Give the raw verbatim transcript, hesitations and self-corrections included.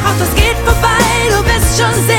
Ach, das geht vorbei, du bist schon sehr